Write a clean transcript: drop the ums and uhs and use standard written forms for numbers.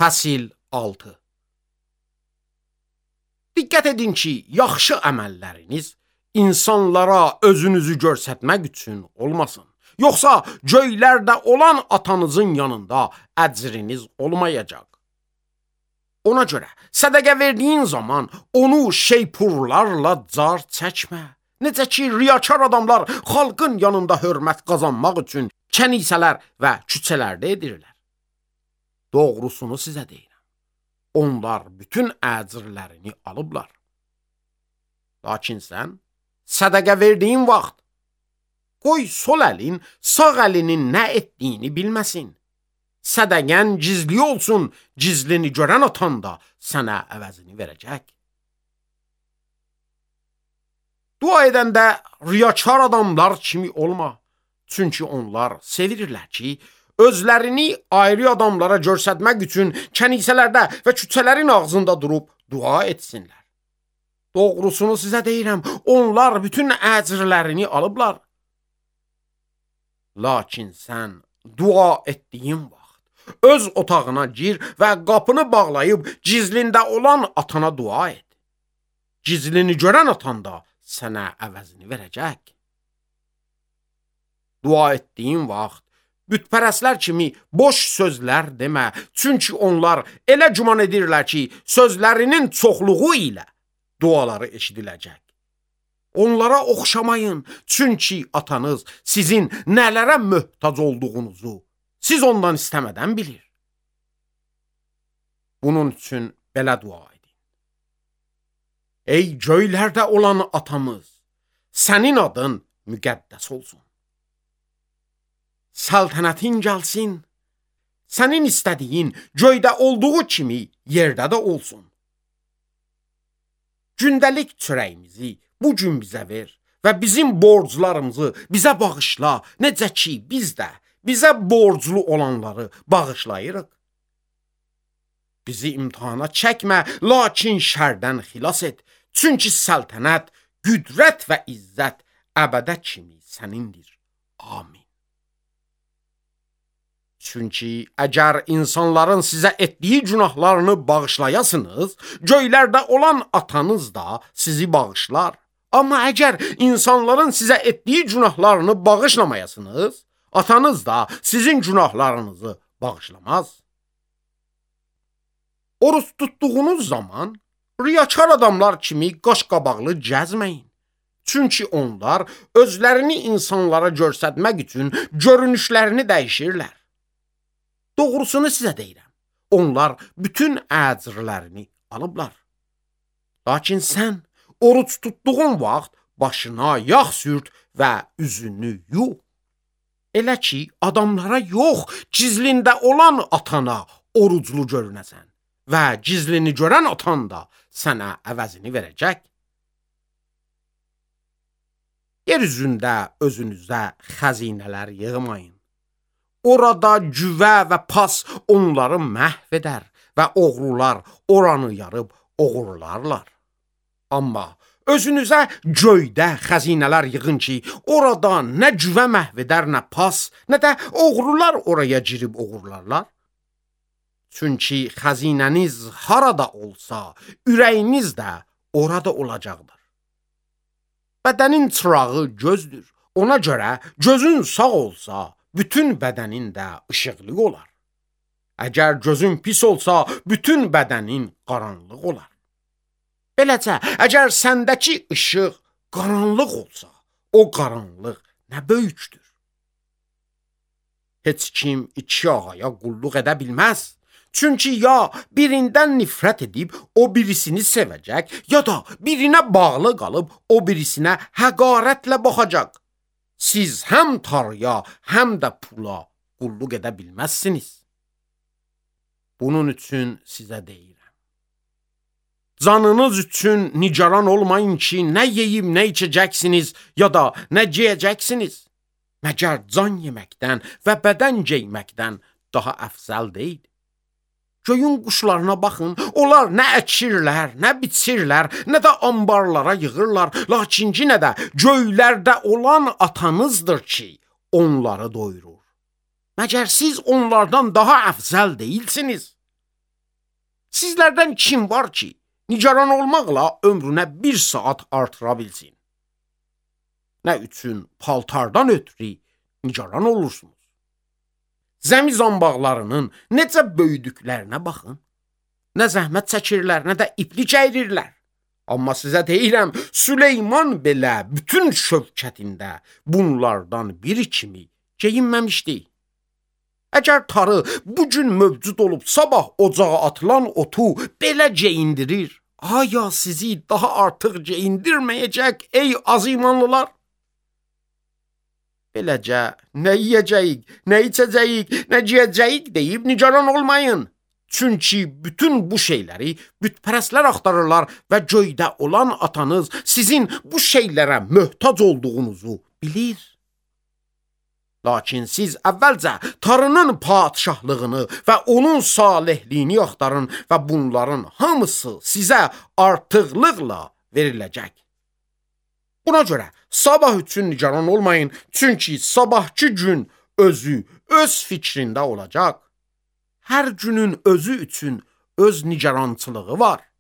Fəsil 6. Diqqət edin ki, yaxşı əməlləriniz insanlara özünüzü göstərmək üçün olmasın. Yoxsa göylərdə olan atanızın yanında əcriniz olmayacaq. Ona görə sədəqə verdiyin zaman onu şeypurlarla car çəkmə. Necə ki, riyakar adamlar xalqın yanında hörmət qazanmaq üçün kənisələr və küçələrdə edirlər. Doğrusunu sizə deyirəm. Onlar bütün əcrlərini alıblar. Lakin sən sədəqə verdiyin vaxt qoy sol əlin sağ əlinin nə etdiyini bilməsin. Sədəqən gizli olsun, gizlini görən atan da sənə əvəzini verəcək. Dua edəndə riyakar adamlar kimi olma. Çünki onlar sevirirlər ki, özlərini ayrı adamlara göstərmək üçün kənisələrdə və küçələrin ağzında durub dua etsinlər. Doğrusunu sizə deyirəm, onlar bütün əcrlərini alıblar. Lakin sən dua etdiyin vaxt öz otağına gir və qapını bağlayıb gizlində olan atana dua et. Gizlini görən atan da sənə əvəzini verəcək. Dua etdiyin vaxt bütpərəslər kimi boş sözlər demə, çünki onlar elə güman edirlər ki, sözlərinin çoxluğu ilə duaları eşidiləcək. Onlara oxşamayın, çünki atanız sizin nələrə möhtac olduğunuzu siz ondan istəmədən bilir. Bunun üçün belə dua edin. Ey göylərdə olan atamız, sənin adın müqəddəs olsun. Səltənətin gəlsin, sənin istədiyin göydə olduğu kimi yerdə də olsun. Gündəlik çörəyimizi bugün bizə ver və bizim borclarımızı bizə bağışla, necə ki biz də bizə borclu olanları bağışlayırıq. Bizi imtihana çəkmə, lakin şərdən xilas et, çünki səltənət, qüdrət və izzət əbədə kimi sənindir. Amin. Çünki əgər insanların sizə etdiyi günahlarını bağışlayasınız, göylərdə olan atanız da sizi bağışlar. Amma əgər insanların sizə etdiyi günahlarını bağışlamayasınız, atanız da sizin günahlarınızı bağışlamaz. Oruç tutduğunuz zaman riyakar adamlar kimi qaşqabaqlı gəzməyin. Çünki onlar özlərini insanlara göstərmək üçün görünüşlərini dəyişirlər. Doğrusunu sizə deyirəm, onlar bütün əcrlərini alıblar. Lakin sən oruç tutduğun vaxt başına yağ sürt və üzünü yu. Elə ki, adamlara yox, gizlində olan atana oruclu görünəsən və gizlini görən atan da sənə əvəzini verəcək. Yer üzündə özünüzə xəzinələr yığmayın. Orada cüvə və pas onları məhv edər və oğrular oranı yarıb oğurlarlar. Amma özünüzə göydə xəzinələr yığın ki, orada nə cüvə məhv edər, nə pas, nə də oğrular oraya girib oğurlarlar. Çünki xəzinəniz harada olsa, ürəyiniz də orada olacaqdır. Bədənin çırağı gözdür. Ona görə gözün sağ olsa, bütün bədənin də işıqlı olar. Əgər gözün pis olsa, bütün bədənin qaranlıq olar. Beləcə, əgər səndəki işıq qaranlıq olsa, o qaranlıq nə böyükdür. Heç kim iki ağaya qulluq edə bilməz. Çünki ya birindən nifrət edib o birisini sevəcək, ya da birinə bağlı qalıb o birisinə həqarətlə baxacaq. Siz həm Tanrıya, həm də pula qulluq edə bilməzsiniz. Bunun üçün sizə deyirəm. Canınız üçün nigaran olmayın ki, nə yeyib nə içəcəksiniz, ya da nə geyəcəksiniz. Məgər can yeməkdən və bədən geyməkdən daha əfzəl deyil. Göyün quşlarına baxın, onlar nə əkirlər, nə biçirlər, nə də ambarlara yığırlar, lakin yenə də göylərdə olan atanızdır ki, onları doyurur. Məgər siz onlardan daha əfzəl deyilsiniz? Sizlərdən kim var ki, nigaran olmaqla ömrünə 1 saat artıra bilsin? Nə üçün paltardan ötürü nigaran olursunuz? Zəmi zambaqlarının necə böyüdüklərinə baxın. Nə zəhmət çəkirlər, nə də iplik əyrirlər. Amma sizə deyirəm, Süleyman belə bütün şövkətində bunlardan biri kimi geyinməmişdi. Əgər tarı bugün mövcud olub sabah ocağa atılan otu belə geyindirir, aya sizi daha artıq geyindirməyəcək ey azimanlılar? Beləcə, nə yiyəcəyik, nə içəcəyik, nə giyəcəyik deyib nigaran olmayın. Çünki bütün bu şeyləri bütpərəstlər axtarırlar və göydə olan atanız sizin bu şeylərə möhtac olduğunuzu bilir. Lakin siz əvvəlcə tarının padişahlığını və onun salihliyini axtarın və bunların hamısı sizə artıqlıqla veriləcək. Buna görə sabah üçün nigaran olmayın, çünki sabahki gün özü öz fikrində olacaq. Hər günün özü üçün öz nigarançılığı var.